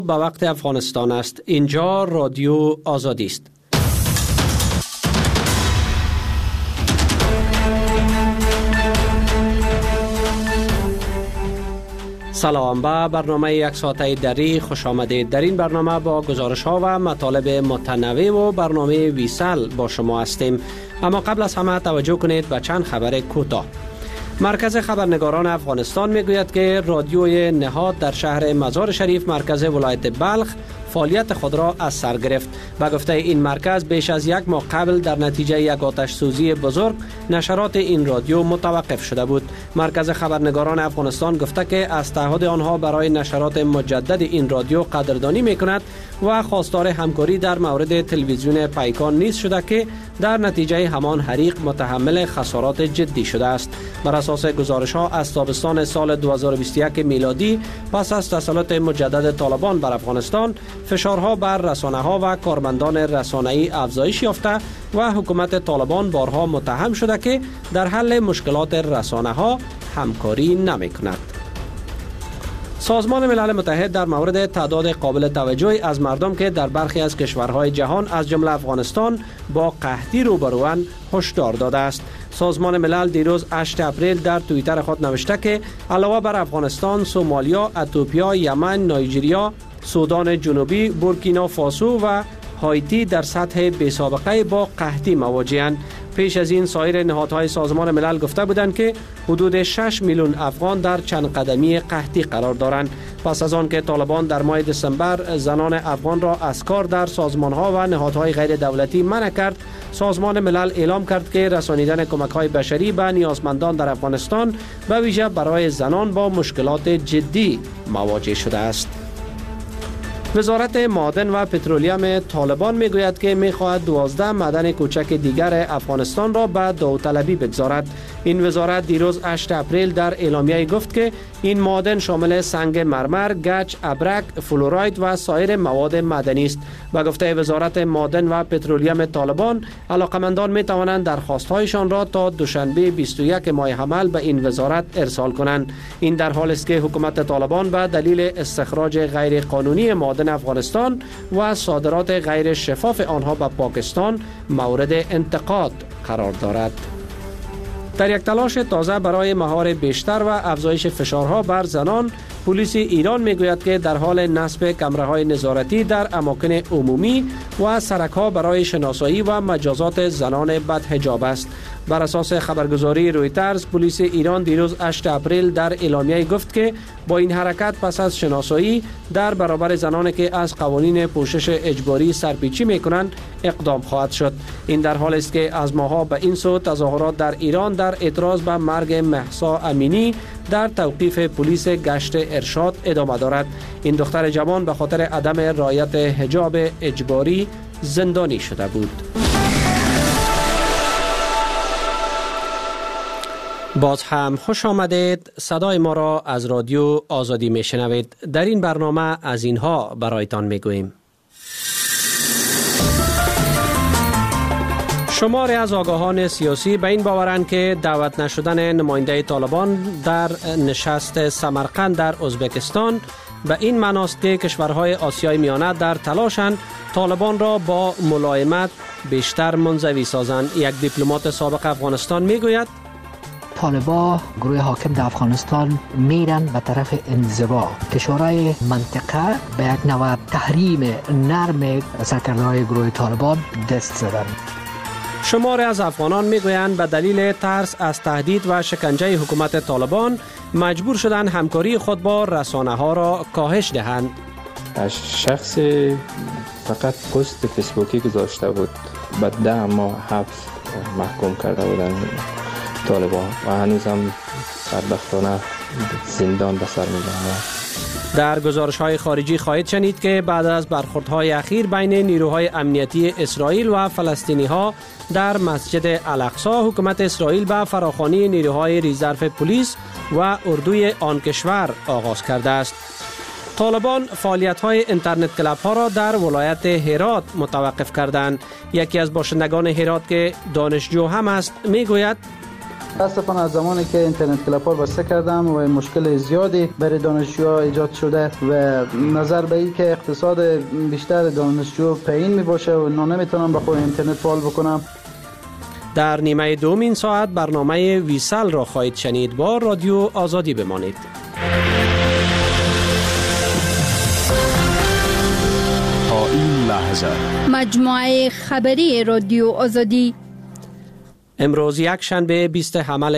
به وقت افغانستان است. اینجا رادیو آزادی است. سلام، به برنامه یک ساعته دری خوش آمدید. در این برنامه با گزارش ها و مطالب متنوع و برنامه ویسل با شما هستیم. اما قبل از همه توجه کنید به چند خبر کوتاه. مرکز خبرنگاران افغانستان میگوید که رادیوی نهاد در شهر مزار شریف مرکز ولایت بلخ فعالیت خود را از سر گرفت. به گفته این مرکز بیش از یک ماه قبل در نتیجه یک آتش سوزی بزرگ نشرات این رادیو متوقف شده بود. مرکز خبرنگاران افغانستان گفته که از تعهد آنها برای نشرات مجدد این رادیو قدردانی میکند و خواستار همکاری در مورد تلویزیون پیکان نیز شده که در نتیجه همان حریق متحمل خسارات جدی شده است. بر اساس گزارش ها از تابستان سال 2021 میلادی پس از تسلط مجدد طالبان بر افغانستان فشارها بر رسانه‌ها و کارمندان رسانه‌ای افزایش یافته و حکومت طالبان بارها متهم شده که در حل مشکلات رسانه‌ها همکاری نمی‌کند. سازمان ملل متحد در مورد تعداد قابل توجهی از مردم که در برخی از کشورهای جهان از جمله افغانستان با قحطی روبروند هشدار داده است. سازمان ملل دیروز 8 اپریل در توییتر خود نوشته که علاوه بر افغانستان، سومالیا، اتیوپیا، یمن، نایجریا، سودان جنوبی، بورکینافاسو و هایتی در سطح بی‌سابقه با قحطی مواجه‌اند. پیش از این سایر نهادهای سازمان ملل گفته بودند که حدود 6 میلیون افغان در چند قدمی قحطی قرار دارند. پس از آن که طالبان در ماه دسامبر زنان افغان را از کار در سازمان‌ها و نهادهای غیر دولتی منع کرد، سازمان ملل اعلام کرد که رسانیدن کمک‌های بشری به نیازمندان در افغانستان به ویژه برای زنان با مشکلات جدی مواجه شده است. وزارت معادن و پترولیم طالبان میگوید که میخواهد 12 معدن کوچک دیگر افغانستان را به داوطلبی بگذارد. این وزارت دیروز 8 اپریل در اعلامیه گفت که این معادن شامل سنگ مرمر، گچ، ابرک، فلوراید و سایر مواد معدنی است. به گفته وزارت معادن و پترولیم طالبان، علاقمندان می توانند درخواست‌هایشان را تا دوشنبه 21 ماه حمل به این وزارت ارسال کنند. این در حالی است که حکومت طالبان به دلیل استخراج غیر قانونی معادن افغانستان و صادرات غیر شفاف آنها به پاکستان مورد انتقاد قرار دارد. در یک تلاش تازه برای مهار بیشتر و افزایش فشارها بر زنان، پلیس ایران میگوید که در حال نصب کمره‌های نظارتی در اماکن عمومی و سرک‌ها برای شناسایی و مجازات زنان بدحجاب است. بر اساس خبرگزاری رویترز، پلیس ایران دیروز 8 اپریل در اعلامیه گفت که با این حرکت پس از شناسایی در برابر زنانی که از قوانین پوشش اجباری سرپیچی می‌کنند اقدام خواهد شد. این در حالی است که از ماها به این سو تظاهرات در ایران در اعتراض به مرگ مهسا امینی در توقیف پلیس گشت ارشاد ادامه دارد. این دختر جوان به خاطر عدم رعایت حجاب اجباری زندانی شده بود. باز هم خوش آمدید. صدای ما را از رادیو آزادی میشنوید. در این برنامه از اینها برایتان میگوییم. شماری از آگاهان سیاسی به این باورند که دعوت نشدن نماینده طالبان در نشست سمرقند در ازبکستان به این معناست که کشورهای آسیای میانه در تلاشند طالبان را با ملایمت بیشتر منزوی سازند. یک دیپلمات سابق افغانستان میگوید طالبان گروه حاکم در افغانستان میرن به طرف انزوا. کشورهای منطقه به یک نوع تحریم نرم سرکرده‌های گروه طالبان دست زدن. شماری از افغانان میگویند به دلیل ترس از تهدید و شکنجه حکومت طالبان مجبور شدند همکاری خود با رسانه‌ها را کاهش دهند. شخص فقط پست فیسبوکی گذاشته بود، بعد 10 ماه حبس محکوم کرده بودند طالبان و هنوزم بدبختانه زندان به سر می‌برند. در گزارش‌های خارجی خواهید شنید که بعد از برخوردهای اخیر بین نیروهای امنیتی اسرائیل و فلسطینی‌ها در مسجد الاقصی، حکومت اسرائیل به فراخوانی نیروهای ریزرو پلیس و اردوی آن کشور آغاز کرده است. طالبان فعالیت‌های اینترنت کلاب‌ها را در ولایت هرات متوقف کردند. یکی از باشندگان هرات که دانشجو هم است میگوید متاسفانه از زمانی که اینترنت کلاب ها بسته کردم و مشکل زیادی برای دانشجوها ایجاد شده و نظر به این که اقتصاد بیشتر دانشجو پایین می باشه و نمیتونم به خود اینترنت فعال بکنم. در نیمه دوم این ساعت برنامه ویسل را خواهید شنید. با رادیو آزادی بمانید. تا این لحظه مجموعه خبری رادیو آزادی امروز یک شنبه 20 حمل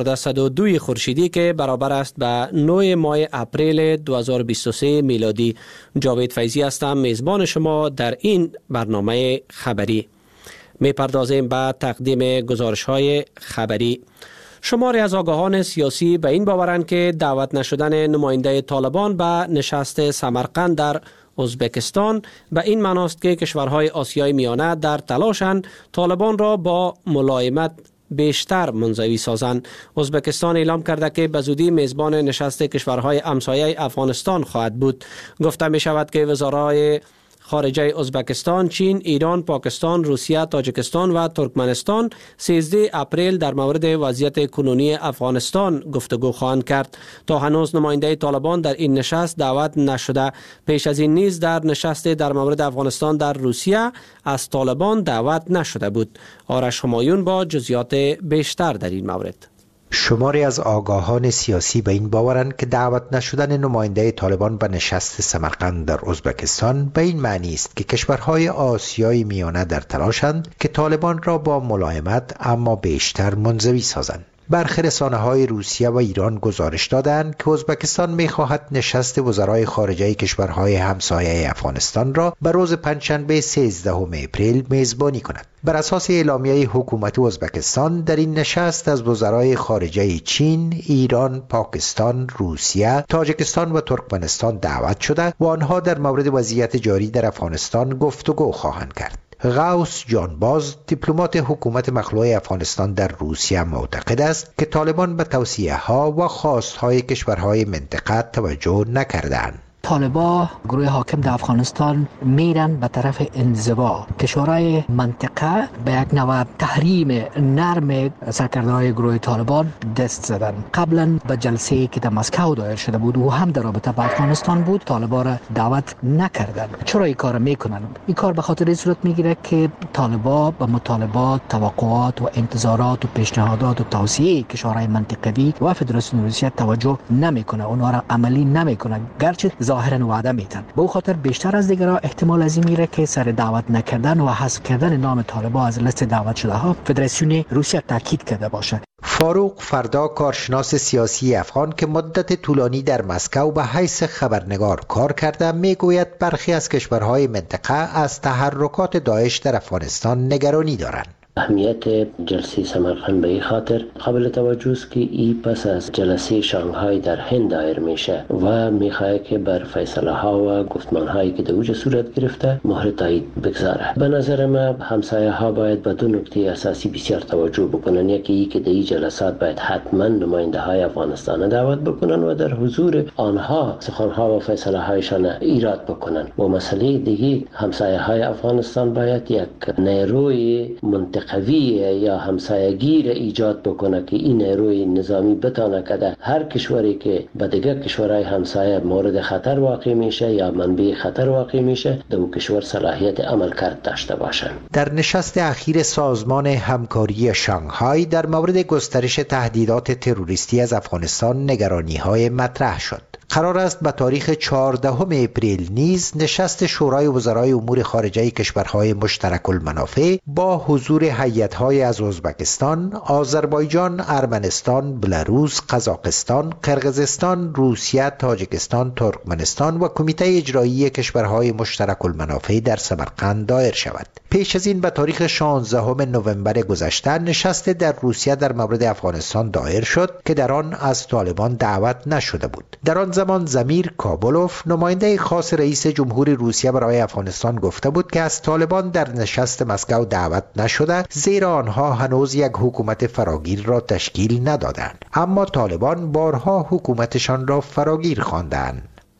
1402 خورشیدی که برابر است به 9 ماه اپریل 2023 میلادی. جاوید فیضی هستم، میزبان شما در این برنامه خبری. می پردازیم به تقدیم گزارش های خبری. شماری از آگاهان سیاسی به این باورند که دعوت نشدن نماینده طالبان به نشست سمرقند در ازبکستان به این معناست که کشورهای آسیای میانه در تلاشند طالبان را با ملایمت بیشتر منزوی سازند. ازبکستان اعلام کرده که به زودی میزبان نشست کشورهای همسایه افغانستان خواهد بود. گفته می شود که وزرای خارجه ازبکستان، چین، ایران، پاکستان، روسیه، تاجیکستان و ترکمنستان 13 اپریل در مورد وضعیت کنونی افغانستان گفتگو خواهند کرد. تا هنوز نماینده طالبان در این نشست دعوت نشده. پیش از این نیز در نشست در مورد افغانستان در روسیه از طالبان دعوت نشده بود. آرش همایون با جزئیات بیشتر در این مورد. شماری از آگاهان سیاسی به این باورند که دعوت نشدن نماینده طالبان به نشست سمرقند در ازبکستان به این معنی است که کشورهای آسیای میانه در تلاشند که طالبان را با ملایمت اما بیشتر منزوی سازند. برخی رسانه‌های روسیه و ایران گزارش دادند که ازبکستان می‌خواهد نشست وزرای خارجه کشورهای همسایه افغانستان را به روز پنجشنبه 13 اپریل میزبانی کند. بر اساس اعلامیه حکومت ازبکستان در این نشست از وزرای خارجه چین، ایران، پاکستان، روسیه، تاجیکستان و ترکمنستان دعوت شده و آنها در مورد وضعیت جاری در افغانستان گفتگو خواهند کرد. غوث جانباز، دیپلمات حکومت مخلوع افغانستان در روسیه، معتقد است که طالبان به توصیه ها و خواست های کشورهای منطقه توجه نکردند. طالبان گروه حاکم در افغانستان میرن به طرف انزوا. کشورهای منطقه به یک نوع تحریم نرم سرکرده‌های گروه طالبان دست زدن. قبلا به جلسه‌ای که در مسکو دایر شده بود و هم در رابطه با افغانستان بود، طالبان را دعوت نکردند. چرا این کار میکنن؟ این کار به خاطر این صورت میگیره که طالبان به مطالبات، توقعات و انتظارات و پیشنهادات و توصیه کشورهای منطقوی و فدراسیون روسیه توجه نمیکنه. اونها را عملی نمیکنه، گرچه ظاهرا وعده میتن. به او خاطر بیشتر از دیگرها احتمال از این میره که سر دعوت نکردن و حذف کردن نام طالبان از لیست دعوت شده ها فدراسیون روسیه تاکید کرده باشه. فاروق فردا، کارشناس سیاسی افغان که مدت طولانی در مسکو به حیث خبرنگار کار کرده، میگوید برخی از کشورهای منطقه از تحرکات داعش در افغانستان نگرانی دارند. اهمیت جلسه سمرقند به این خاطر قابل توجه است که این پس از جلسه شانگهای در هند دایر میشه و میخواد که بر فیصله ها و گفتمان هایی که در اوج صورت گرفته مهر تایید بگذاره. به نظر من همسایه ها باید به دو نکته اساسی بسیار توجه بکنن. یکی ای که در این جلسات باید حتما نماینده های افغانستان دعوت بکنن و در حضور آنها سخن ها و فیصله هایشان ایراد بکنن. و مسئله دیگه همسایه های افغانستان باید یک نیروی منطقه قویه یا همسایگی را ایجاد بکنه که این نیروی نظامی بتانه که در هر کشوری که به دیگر کشورهای همسایه مورد خطر واقع میشه یا منبع خطر واقع میشه در اون کشور صلاحیت عمل کرد داشته باشن. در نشست اخیر سازمان همکاری شانگهای در مورد گسترش تهدیدات تروریستی از افغانستان نگرانی‌های مطرح شد. قرار است به تاریخ 14 اپریل نیز نشست شورای وزرای امور خارجه کشورهای مشترک المنافع با حضور هیئت‌های از ازبکستان، آذربایجان، ارمنستان، بلاروس، قزاقستان، قرقیزستان، روسیه، تاجیکستان، ترکمنستان و کمیته اجرایی کشورهای مشترک المنافع در سمرقند دایر شود. پیش از این به تاریخ 16 نوامبر گذشته نشست در روسیه در مورد افغانستان دایر شد که در آن از طالبان دعوت نشده بود. در آن زمان زمیر کابولوف، نماینده خاص رئیس جمهور روسیه برای افغانستان، گفته بود که از طالبان در نشست مسکو دعوت نشده زیرا آنها هنوز یک حکومت فراگیر را تشکیل ندادند، اما طالبان بارها حکومتشان را فراگیر خواندند.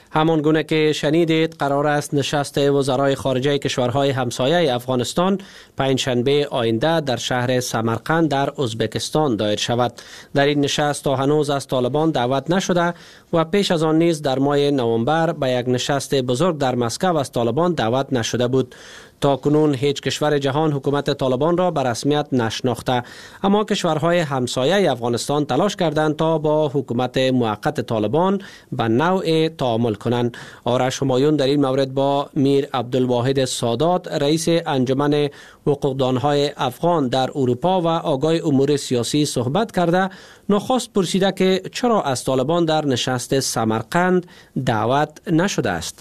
همان گونه که شنیدید قرار است نشست وزرای خارجه کشورهای همسایه افغانستان پنجشنبه آینده در شهر سمرقند در ازبکستان دایر شود. در این نشست تا هنوز از طالبان دعوت نشده و پیش از آن نیز در ماه نوامبر به یک نشست بزرگ در مسکو از طالبان دعوت نشده بود. تا کنون هیچ کشور جهان حکومت طالبان را به رسمیت نشناخته، اما کشورهای همسایه افغانستان تلاش کردند تا با حکومت موقت طالبان به نوع تعامل کنند. آرش همایون در این مورد با میر عبدالواحد سادات رئیس انجمن حقوقدانهای افغان در اروپا و آگاه امور سیاسی صحبت کرده نخست پرسیده که چرا از طالبان در نشست سمرقند دعوت نشده است.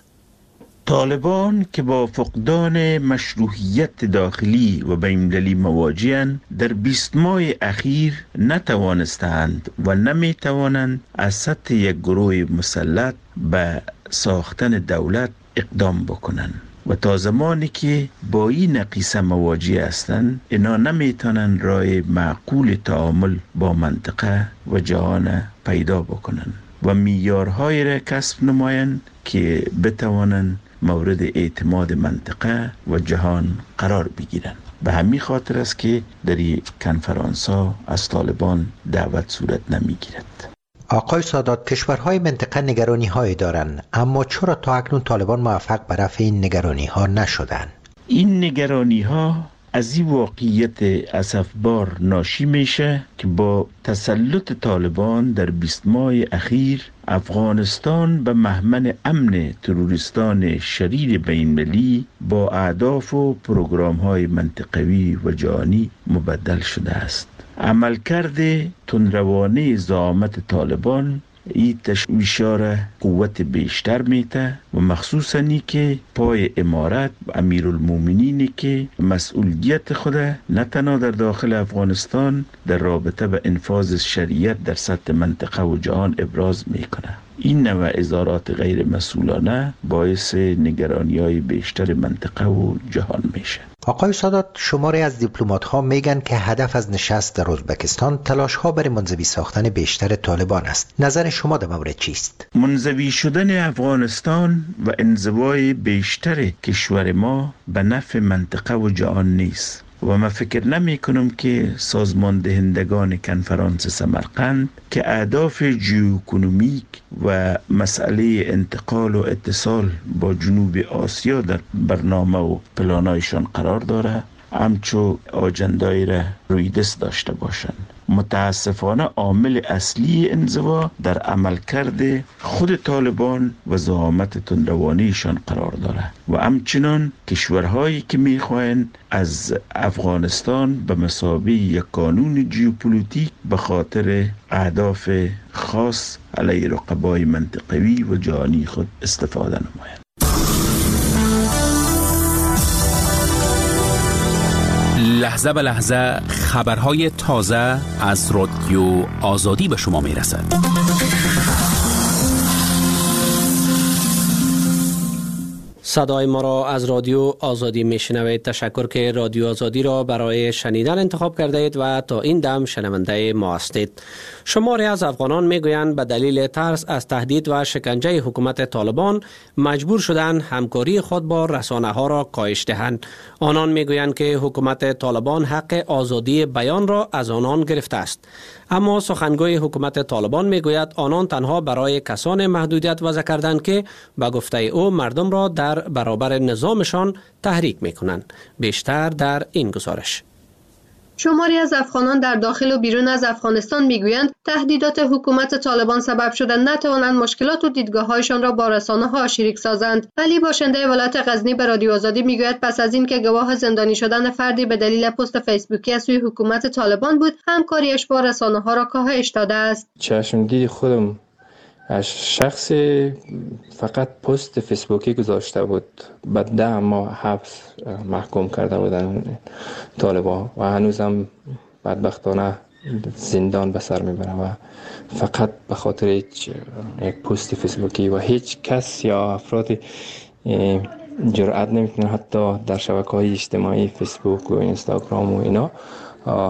طالبان که با فقدان مشروعیت داخلی و بین‌المللی مواجه‌اند در 20 ماه اخیر نتوانستند و نمیتوانند از سطح یک گروه مسلط به ساختن دولت اقدام بکنند و تا زمانی که با این نقیصه مواجه هستند اینا نمیتونن راه معقول تعامل با منطقه و جهان پیدا بکنند و معیارهایی را کسب نمایند که بتوانند مورد اعتماد منطقه و جهان قرار بگیرند. به همین خاطر است که در این کنفرانس ها از طالبان دعوت صورت نمیگیرد. آقای سادات، کشورهای منطقه نگرانی های دارند، اما چرا تا اکنون طالبان موفق به رفع این نگرانی ها نشدند؟ این نگرانی ها از این واقعیت اسفبار ناشی میشه که با تسلط طالبان در 20 ماه اخیر افغانستان به مهمن امن تروریستان شریر بین‌المللی با اهداف و پروگرام‌های منطقوی و جهانی مبدل شده است. عملکرد تندروانه زعامت طالبان این تشویش‌ها قوت بیشتر میته و مخصوصاً که پای امارت و امیرالمومنینی که مسئولیت خود نه تنها در داخل افغانستان در رابطه به انفاذ شریعت در سطح منطقه و جهان ابراز میکنه. این نوع اظهارات غیر مسئولانه باعث نگرانی‌های بیشتر منطقه و جهان میشه. آقای سادات، شماری از دیپلمات‌ها میگن که هدف از نشست در ازبکستان تلاش‌ها برای منزوی ساختن بیشتر طالبان است. نظر شما در مورد چیست؟ منزوی شدن افغانستان و انزوای بیشتر کشور ما به نفع منطقه و جهان نیست و من فکر نمی کنم که سازمان دهندگان کنفرانس سمرقند که اهداف ژئواکونومیک و مسئله انتقال و اتصال با جنوب آسیا در برنامه و پلانایشان قرار داره همچو آجندایی را روی دست داشته باشند. متاسفانه عامل اصلی انزوا در عملکرد خود طالبان و زعامت تندروانیشان قرار داره و همچنان کشورهایی که میخواهند از افغانستان به مثابه یک قانون ژئوپلیتیک به خاطر اهداف خاص علیه رقبای منطقوی و جهانی خود استفاده نمایند. لحظه به لحظه خبرهای تازه از رادیو آزادی به شما میرسد. صدای ما را از رادیو آزادی میشنوید. تشکر که رادیو آزادی را برای شنیدن انتخاب کرده اید و تا این دم شنونده ما هستید. شماری از افغانان میگویند به دلیل ترس از تهدید و شکنجه حکومت طالبان مجبور شدند همکاری خود با رسانه ها را کاهش دهند. آنان میگویند که حکومت طالبان حق آزادی بیان را از آنان گرفته است. اما سخنگوی حکومت طالبان میگوید آنان تنها برای کسان محدودیت وضع کردند که به گفته او مردم را در برابر نظامشان تحریک میکنند. بیشتر در این گزارش. شماری از افغانان در داخل و بیرون از افغانستان میگویند تهدیدات حکومت طالبان سبب شده نتوانند مشکلات و دیدگاه‌هایشان را با رسانه‌ها شریک سازند. ولی باشنده ولایت غزنی به رادیو آزادی میگوید پس از این که گواه زندانی شدن فردی به دلیل پست فیسبوکی از سوی حکومت طالبان بود، همکاریش با رسانه‌ها را کاهش داده است. چشمدید خودم از شخص فقط پست فیسبوکی گذاشته بود، بعد 10 ماه حبس محکوم کرده بودن طالبان و هنوزم بدبختانه زندان به سر میبره و فقط به خاطر یک پست فیسبوکی و هیچ کس یا افرادی جرئت نمیکنه حتی در شبکه‌های اجتماعی فیسبوک و اینستاگرام و اینا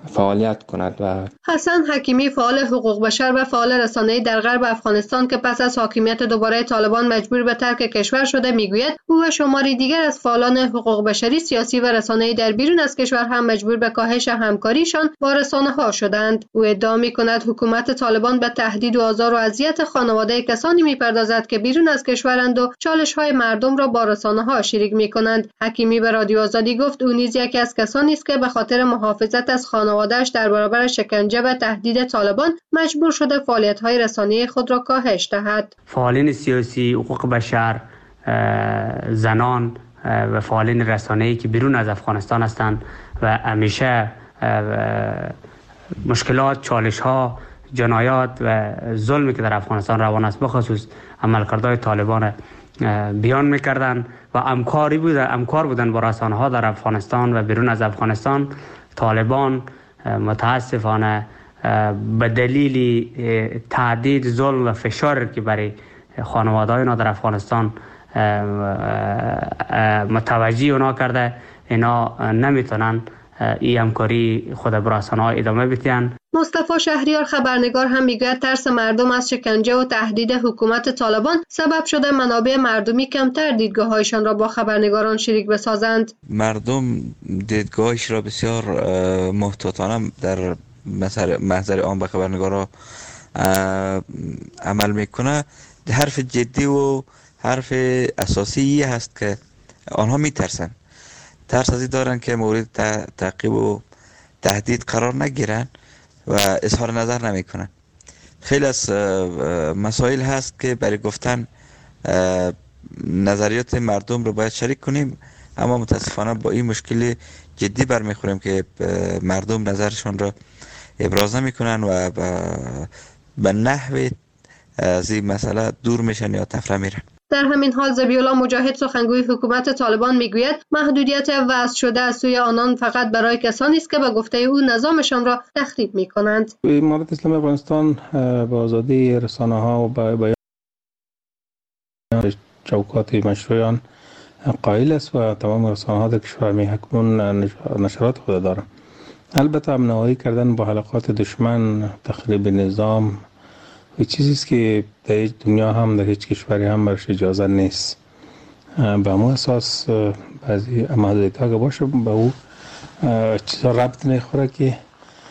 فعالیت کند. و حسن حکیمی فعال حقوق بشر و فعال رسانه‌ای در غرب افغانستان که پس از حاکمیت دوباره طالبان مجبور به ترک کشور شده میگوید او و شماری دیگر از فعالان حقوق بشری، سیاسی و رسانه‌ای در بیرون از کشور هم مجبور به کاهش همکاریشان با رسانه‌ها شدند. او ادعا می‌کند حکومت طالبان به تهدید و آزار و اذیت خانواده کسانی می‌پردازد که بیرون از کشورند و چالش‌های مردم را با رسانه‌ها شریک می‌کنند. حکیمی به رادیو آزادی گفت او نیز یکی از کسانی است که به خاطر محافظت از خانواده‌اش در برابر شکنجه و تهدید طالبان مجبور شده فعالیت‌های رسانه‌ای خود را کاهش دهد. فعالین سیاسی، حقوق بشر، زنان و فعالین رسانه‌ای که بیرون از افغانستان هستند و همیشه مشکلات، چالش‌ها، جنایات و ظلمی که در افغانستان روان است بخصوص عملکردهای طالبان بیان می‌کردند و همکار بودند با رسانه‌ها در افغانستان و بیرون از افغانستان. طالبان متاسفانه به دلیل تهدید، ظلم و فشار که برای خانواده‌های اینا در افغانستان متوجه اونا کرده، اینا نمیتونن این همکاری خود با رسانه‌ها ادامه بدن. مصطفی شهریار خبرنگار هم میگوید ترس مردم از شکنجه و تهدید حکومت طالبان سبب شده منابع مردمی کمتر دیدگاه‌هایشان را با خبرنگاران شریک بسازند. مردم دیدگاهش را بسیار محتاطانه در محضر عام به خبرنگارا عمل میکنه. حرف جدی و حرف اساسی هست که آنها میترسن، ترس از این دارن که مورد تعقیب و تهدید قرار نگیرن و اظهار نظر نمیکنن. خیلی از مسائل هست که برای گفتن نظریات مردم رو باید شریک کنیم، اما متاسفانه با این مشکل جدی برمیخوریم که مردم نظرشون رو ابراز نمیکنن و به نحو از این مسئله دور میشن یا تفره میرن. در همین حال ذبیح‌الله مجاهد سخنگوی حکومت طالبان میگوید محدودیت وضع شده از سوی آنان فقط برای کسانی است که به گفته او نظامشان را تخریب میکنند. امارت اسلامی افغانستان با آزادی رسانه‌ها و بیان چوکات مشروعیان قائل است و تمام رسانه‌ها در کشور می‌حکمون نشرات خود دارند. البته امنوایی کردن با حلقات دشمن، تخریب نظام و چیزی است که در هیچ دنیا هم در هیچ کشوری هم برش اجازه نیست. به همون اساس بعضی محدودیت‌ها که باشه به او چیزا ربط نخوره که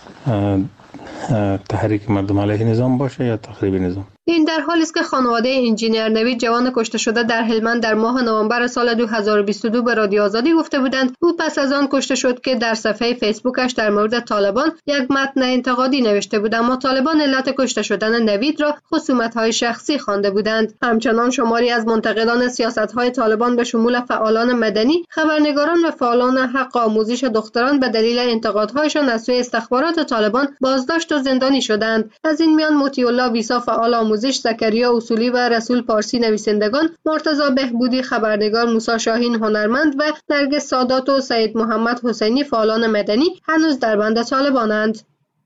تحریک مردم علیه نظام باشه یا تخریب نظام. این در حالی است که خانواده انجینیر نوید جوان کشته شده در هلمند در ماه نوامبر سال 2022 به رادیو آزادی گفته بودند او پس از آن کشته شد که در صفحه فیسبوکش در مورد طالبان یک متن انتقادی نوشته بود، اما طالبان علت کشته شدن نوید را خصومت‌های شخصی خوانده بودند. همچنان شماری از منتقدان سیاست‌های طالبان به شمول فعالان مدنی، خبرنگاران و فعالان حق آموزش دختران به دلیل انتقادهایشان از سوی استخبارات طالبان بازداشت و زندانی شدند. از این میان مطیع الله ویسا فعال آموزش، زکریا اصولی و رسول پارسی نویسندگان، مرتضی بهبودی خبرنگار، موسی شاهین هنرمند و نرگس سادات و سید محمد حسینی فعالان مدنی هنوز در بند طالبانند.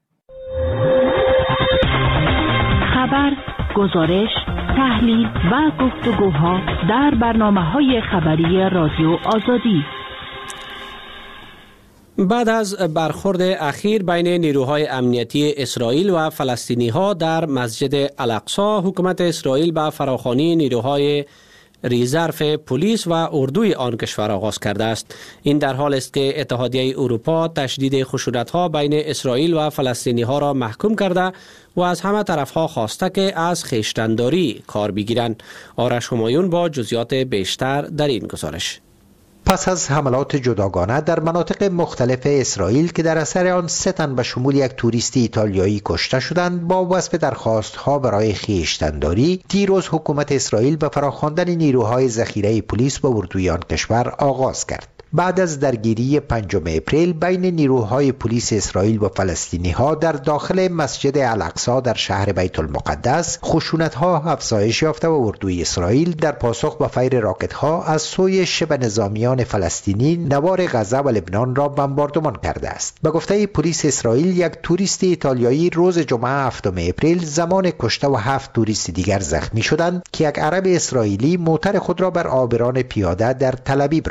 خبر، گزارش، تحلیل و گفتگوها در برنامه‌های خبری رادیو آزادی. بعد از برخورد اخیر بین نیروهای امنیتی اسرائیل و فلسطینی‌ها در مسجد الاقصی، حکومت اسرائیل به فراخوانی نیروهای ریزرو پلیس و اردوی آن کشور آغاز کرده است. این در حال است که اتحادیه اروپا تشدید خشونت‌ها بین اسرائیل و فلسطینی‌ها را محکوم کرده و از همه طرف‌ها خواسته که از خویشتن‌داری کار بگیرند. آرش همایون با جزئیات بیشتر در این گزارش. پس از حملات جداگانه در مناطق مختلف اسرائیل که در اثر آن 3 تن به شمول یک توریست ایتالیایی کشته شدند، با وصف درخواست‌ها برای خویشتن‌داری، دیروز حکومت اسرائیل به فراخواندن نیروهای ذخیره پلیس به اردوی آن کشور آغاز کرد. بعد از درگیری 5 اپریل بین نیروهای پلیس اسرائیل و فلسطینی‌ها در داخل مسجد الاقصی در شهر بیت المقدس، خشونت‌ها افزایش یافته و اردوی اسرائیل در پاسخ به فیر راکت‌ها از سوی شبه نظامیان فلسطینی نوار غزه و لبنان را بمباردمان کرده است. به گفته پلیس اسرائیل، یک توریست ایتالیایی روز جمعه 7 اپریل زمان کشته و 7 توریست دیگر زخمی شدند که یک عرب اسرائیلی موتر خود را بر عابران پیاده در تل ابیب راند.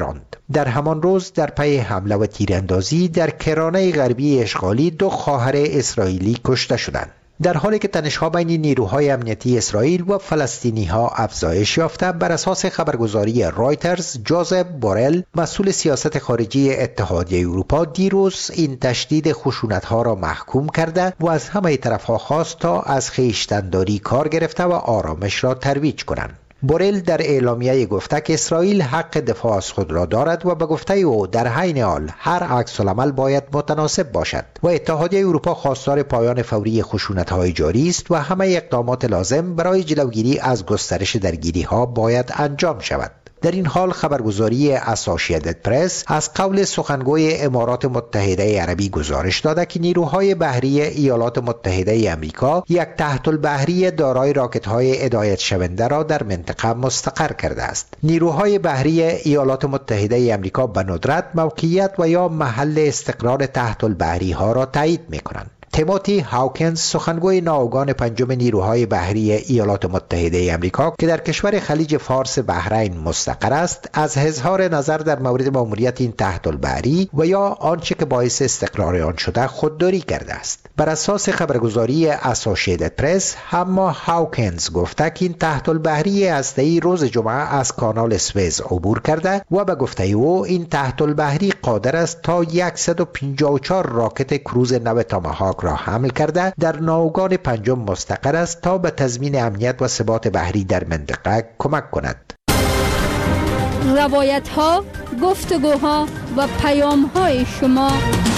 در همان روز در پی حمله و تیراندازی در کرانه غربی اشغالی 2 خواهر اسرائیلی کشته شدند. در حالی که تنش‌ها بین نیروهای امنیتی اسرائیل و فلسطینی‌ها افزایش یافته، بر اساس خبرگزاری رایترز، جوزف بورل، مسئول سیاست خارجی اتحادیه اروپا، دیروز این تشدید خشونت‌ها را محکوم کرده و از همه طرف‌ها خواست تا از خویشتن‌داری کار گرفته و آرامش را ترویج کنند. بورل در اعلامیه گفته که اسرائیل حق دفاع از خود را دارد و به گفته او در عین حال هر عکس‌العمل باید متناسب باشد و اتحادیه اروپا خواستار پایان فوری خشونت‌های جاری است و همه اقدامات لازم برای جلوگیری از گسترش درگیری‌ها باید انجام شود. در این حال خبرگزاری اسوسییتد پرس از قول سخنگوی امارات متحده عربی گزارش داده که نیروهای بحری ایالات متحده آمریکا یک تحت البحری دارای راکت‌های هدایت شونده را در منطقه مستقر کرده است. نیروهای بحری ایالات متحده آمریکا به ندرت موقعیت و یا محل استقرار تحت البحری ها را تایید می‌کنند. تیموتی هاوکنز، سخنگوی ناوگان 5 نیروهای بحری ایالات متحده آمریکا که در کشور خلیج فارس بحرین مستقر است، از اظهار نظر در مورد ماموریت این تحت البحری و یا آنچه که باعث استقرار آن شده خودداری کرده است. بر اساس خبرگزاری اسوسییتد پرس، اما هاوکنز گفته که این تحت البحری هسته‌ای روز جمعه از کانال سوئز عبور کرده و به گفته او این تحت البحری قادر است تا 154 راکت کروز نو تاماهاک را حمل کرده در ناوگان 5 مستقر است تا به تضمین امنیت و ثبات بحری در منطقه کمک کند. روایت ها، گفتگوها و پیام های شما.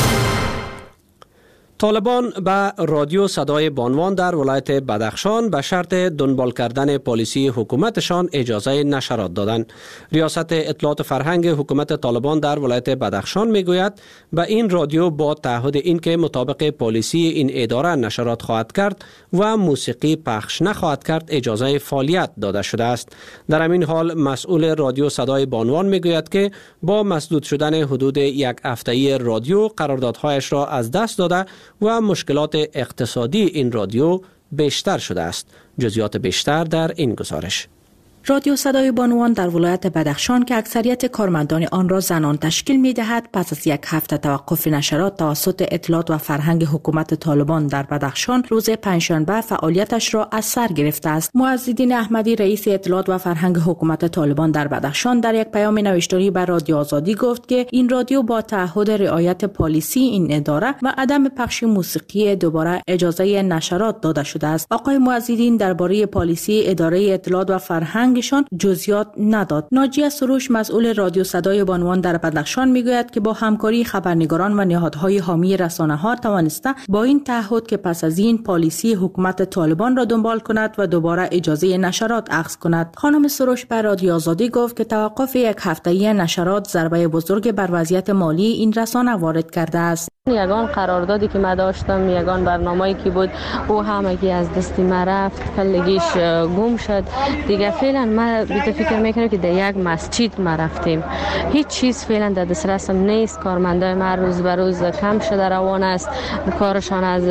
طالبان به رادیو صدای بانوان در ولایت بدخشان به شرط دنبال کردن پالیسی حکومتشان اجازه نشرات دادند. ریاست اطلاعات فرهنگ حکومت طالبان در ولایت بدخشان میگوید به این رادیو با تعهد اینکه مطابق پالیسی این اداره نشرات خواهد کرد و موسیقی پخش نخواهد کرد اجازه فعالیت داده شده است. در همین حال مسئول رادیو صدای بانوان میگوید که با مسدود شدن حدود 1 هفته‌ای رادیو قراردادهایش را از دست داده و مشکلات اقتصادی این رادیو بیشتر شده است. جزئیات بیشتر در این گزارش. رادیو صدای بانوان در ولایت بدخشان که اکثریت کارمندان آن را زنان تشکیل می‌دهد، پس از 1 هفته توقف نشرات توسط اطلاعات و فرهنگ حکومت طالبان در بدخشان، روز پنجشنبه فعالیتش را از سر گرفته است. معزالدین احمدی، رئیس اطلاعات و فرهنگ حکومت طالبان در بدخشان، در یک پیام نوشتاری بر رادیو آزادی گفت که این رادیو با تعهد رعایت پالیسی این اداره و عدم پخش موسیقی دوباره اجازه نشرات داده شده است. آقای معزالدین درباره پالیسی اداره اطلاعات و فرهنگ جزئیات نداد. ناجیه سروش، مسئول رادیو صدای بانوان در بدخشان، میگوید که با همکاری خبرنگاران و نهادهای حامی رسانه‌ها توانسته با این تعهد که پس از این پالیسی حکومت طالبان را دنبال کند و دوباره اجازه نشرات اخذ کند. خانم سروش بر رادیو آزادی گفت که توقف 1 هفته‌ای نشرات ضربه بزرگ بر وضعیت مالی این رسانه وارد کرده است. یگان قراردادی که من داشتم، یگان برنامه‌ای که بود، او همگی از دست من رفت، کلگیش گم شد. دیگه فعلا من بیت فکر میکنم که در یک مسجد ما رفتیم، هیچ چیز فعلا در دسترسم نیست. کارمندای ما روز به روز کم شده روان است، کارشان از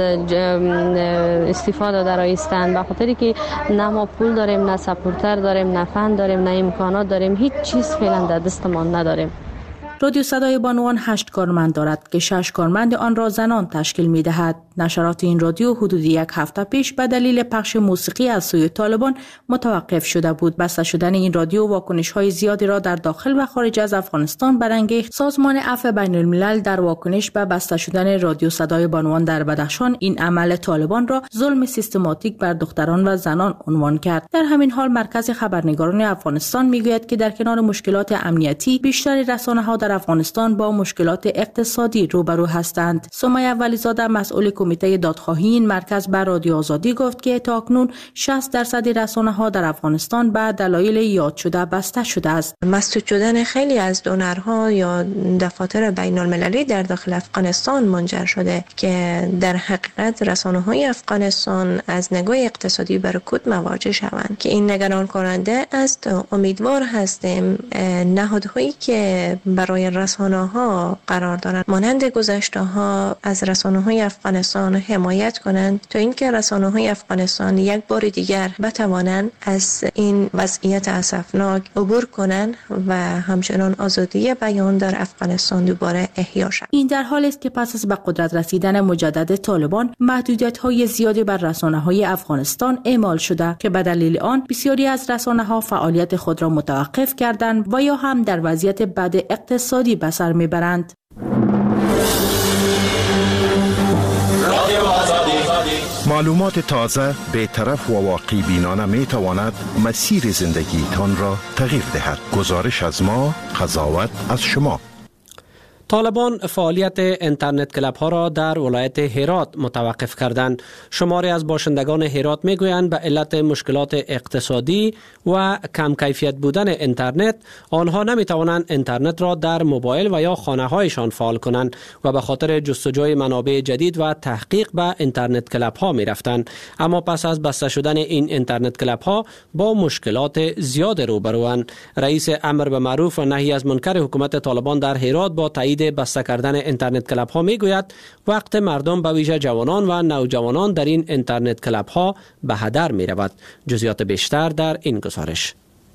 استفاده درایستند، به خاطری که نه ما پول داریم، نه سپورتر داریم، نه فند داریم، نه امکانات داریم، هیچ چیز فعلا در دستمان نداریم. رادیو صدای بانوان 8 کارمند دارد که 6 کارمند آن را زنان تشکیل می دهد. نشرات این رادیو حدود 1 هفته پیش به دلیل پخش موسیقی از سوی طالبان متوقف شده بود. بسته شدن این رادیو واکنش های زیادی را در داخل و خارج از افغانستان برانگیخت. سازمان عفو بین الملل در واکنش به بسته شدن رادیو صدای بانوان در بدخشان این عمل طالبان را ظلم سیستماتیک بر دختران و زنان عنوان کرد. در همین حال مرکز خبرنگاران افغانستان میگوید که در کنار مشکلات امنیتی، بیشتر رسانه‌ها در افغانستان با مشکلات اقتصادی روبرو هستند. سمیه ولیزاده، مسئول کمیته دادخواهی این مرکز بر رادیو آزادی گفت که تاکنون 60% رسانه‌ها در افغانستان به دلایل یاد شده بسته شده است. مسدود شدن خیلی از دونرها یا دفاتر بین المللی در داخل افغانستان منجر شده که در حقیقت رسانه‌های افغانستان از نگاه اقتصادی به رکود مواجه شوند که این نگران کننده است. امیدوار هستیم نهادهایی که برای برای رسانه‌ها قرار دارند، مانند گذشته‌ها از رسانه‌های افغانستان حمایت کنند تا اینکه رسانه‌های افغانستان یک بار دیگر بتوانند از این وضعیت اسفناک عبور کنند و همچنان آزادی بیان در افغانستان دوباره احیا شود. این در حالی است که پس از به قدرت رسیدن مجدد طالبان محدودیت‌های زیادی بر رسانه‌های افغانستان اعمال شده که به دلیل آن بسیاری از رسانه‌ها فعالیت خود را متوقف کردند و یا هم در وضعیت بد اقتصادی به سر میبرند. معلومات تازه، بی‌طرف و واقعی بینانه می تواند مسیر زندگیتان را تغییر دهد. گزارش از ما، قضاوت از شما. طالبان فعالیت اینترنت کلاب ها را در ولایت هرات متوقف کردند. شماری از باشندگان هرات میگویند به علت مشکلات اقتصادی و کم کیفیت بودن اینترنت آنها نمیتوانند اینترنت را در موبایل و یا خانه هایشان فعال کنند و به خاطر جستجوی منابع جدید و تحقیق به اینترنت کلاب ها میرفتند. اما پس از بسته شدن این اینترنت کلاب ها با مشکلات زیاد روبروند. رئیس امر به معروف و نهی از منکر حکومت طالبان در هرات با تایید بسته کردن اینترنت کلاب ها میگوید وقت مردم به ویژه جوانان و نوجوانان در این اینترنت کلاب ها به هدر می رود. جزئیات بیشتر در این گزارش.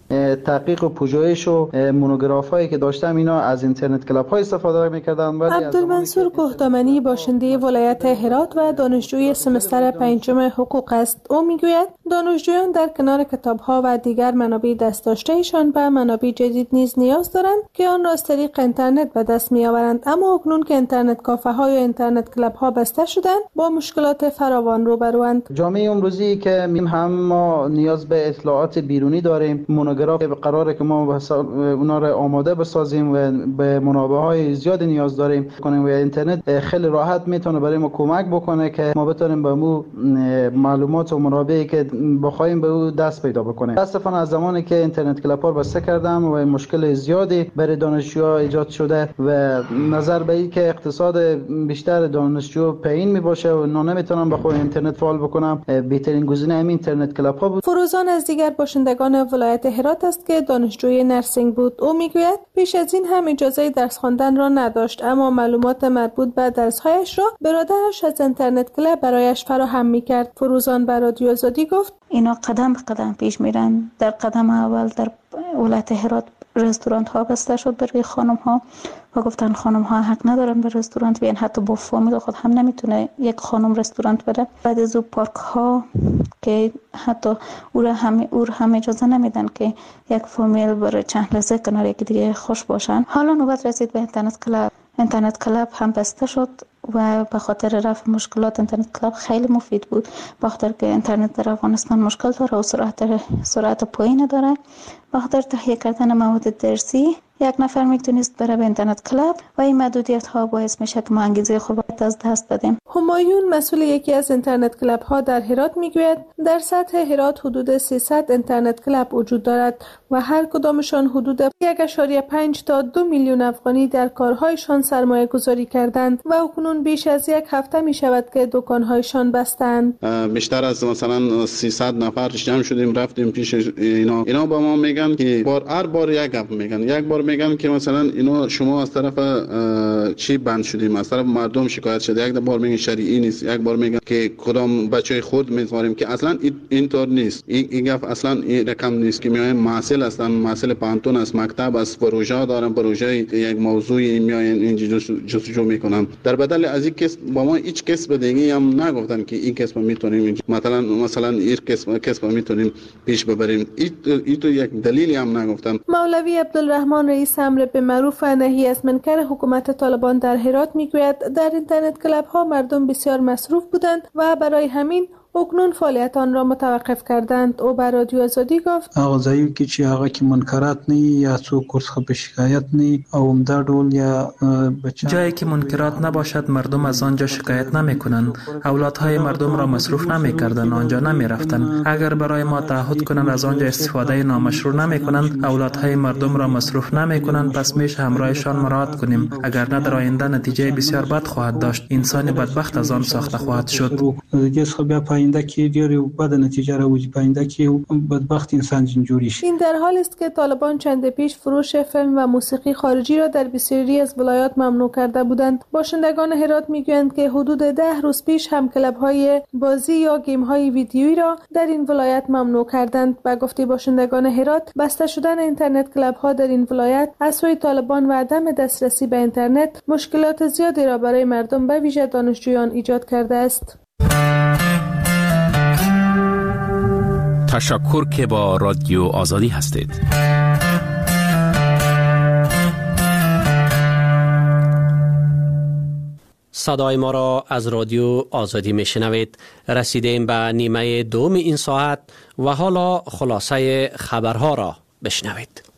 تحقیق و پژوهش و مونوگراف هایی که داشتم اینا از اینترنت کلاب های استفاده می‌کردن. عبدالمنصور کوهدامنی باشنده ولایت هرات و دانشجوی سمستر پنجم حقوق است. او میگوید دانشجویان در کنار کتاب ها و دیگر منابع دست داشته‌ایشان به منابع جدید نیز نیاز دارند که آن را از طریق اینترنت به دست می‌آورند، اما اکنون که اینترنت کافه ها یا اینترنت کلاب ها بسته شدند با مشکلات فراوان روبروند. جامعه امروزی که هم ما نیاز به اطلاعات بیرونی داریم، گراف قراره که ما اونا رو آماده بسازیم و به منابع‌های زیادی نیاز داریم کنیم و اینترنت خیلی راحت میتونه برای ما کمک بکنه که ما بتونیم به مو معلومات و منابعی که بخوایم به او دست پیدا بکنیم. متاسفانه از زمانی که اینترنت کلاب ها بسته کردم و مشکل زیادی برای دانشجوها ایجاد شده و نظر به این که اقتصاد بیشتر دانشجو پایین میباشه و اونا نمیتونن به خود اینترنت فعال بکنم، بهترین گزینه همین اینترنت کلاب ها بود. فروزان از دیگر باشندگان ولایت هرات است که دانشجوی نرسینگ بود. او میگوید پیش از این هم اجازه درس خواندن را نداشت، اما معلومات مربوط به درس‌هایش را برادرش از اینترنت کلاب برایش فراهم میکرد. فروزان به رادیو آزادی گفت اینا قدم به قدم پیش میرن. در قدم اول در ولایت هرات رستوران ها بسته شد برای خانم ها و گفتن خانم ها حق ندارن به رستوران بیان، حتی با فامیل خود هم نمیتونه یک خانم رستوران بره. بعد از او پارک ها که حتی او هم اجازه نمیدن که یک فامیل برای چند لحظه کنار یکی دیگه خوش باشن. حالا نوبت رسید به اینترنت کلاب هم بسته شد و به خاطر رفع مشکلات اینترنت کلاب خیلی مفید بود، به خاطر که اینترنت در افغانستان مشکل داره و سرعت پایین داره. به خاطر تهیه کردن مواد درسی یک نفر میتونست بره به اینترنت کلاب و این محدودیت ها باعث میشه که ما انگیزه خود از دست بدیم. همایون مسئول یکی از اینترنت کلاب ها در هرات میگوید در سطح هرات حدود 300 اینترنت کلاب وجود دارد و هر کدامشان حدود 1.5 تا 2 میلیون افغانی در کارهایشان سرمایه گذاری کردند و اکنون بیش از یک هفته می شود که دکانهایشان بستند. بیشتر از مثلا 300 نفر جمع شدیم رفتیم پیش اینا با ما میگن که هر بار یک گپ میگن. یک بار میگن که مثلا اینا شما از طرف چی بند شدیم، از طرف مردم شکایت شده. یک بار میگن شرعی نیست، یک بار میگن که کدام بچه خود میذاریم که اصلا اینطور نیست. این گپ اصلا این رقم نیست که میایم محصل هستن، محصل پانتون است، مکتب است، پروژه دارن، پروژه یک موضوعی میاین اینجا جستجو میکنن. در بدل از این کس با ما هیچ کسب دیگه هم نگفتن که این کسب میتونیم مثلا این کسب میتونیم پیش ببریم. این تو یک دلیلی هم نگفتن. مولوی عبدالرحمن رئیس امر به معروف و نهی از منکر حکومت طالبان در هرات میگوید در اینترنت کلاب ها مردم بسیار مصروف بودند و برای همین اکنون فعالیت آن را متوقف کردند. او بر رادیو آزادی گفت آغازایی که چی هغه کې منکرات نه یا څوک ورڅخه به شکایت نه او همدا ډول یا جایی که منکرات نباشد مردم از آنجا شکایت نمیکنند. اولادهای مردم را مصروف نمیکردند، آنجا نمیرفتند. اگر برای ما تعهد کنند از آنجا استفاده نامشروع نمیکنند، اولادهای مردم را مصروف نمیکنند، پس میشه همراهشان مراعات کنیم. اگر نه در آینده نتیجه بسیار بد خواهد داشت. انسان بدبخت از آن ساخته خواهد شد. پاینده که دیاری بعد نتیجه را وجود پاینده که بدبخت انسان جنجوری شد. این در حالی است که طالبان چند پیش فروش فیلم و موسیقی خارجی را در بسیاری از ولایات ممنوع کرده بودند. باشندگان هرات میگویند که حدود 10 روز پیش هم کلب‌های بازی یا گیم‌های ویدیویی را در این ولایت ممنوع کردند. به گفته باشندگان هرات، بسته شدن اینترنت کلب‌ها در این ولایت از سوی طالبان و عدم دسترسی به اینترنت مشکلات زیادی را برای مردم به ویژه دانشجویان ایجاد کرده است. تشکر که با رادیو آزادی هستید. صدای ما را از رادیو آزادی میشنوید. رسیدیم به نیمه دوم این ساعت و حالا خلاصه خبرها را بشنوید.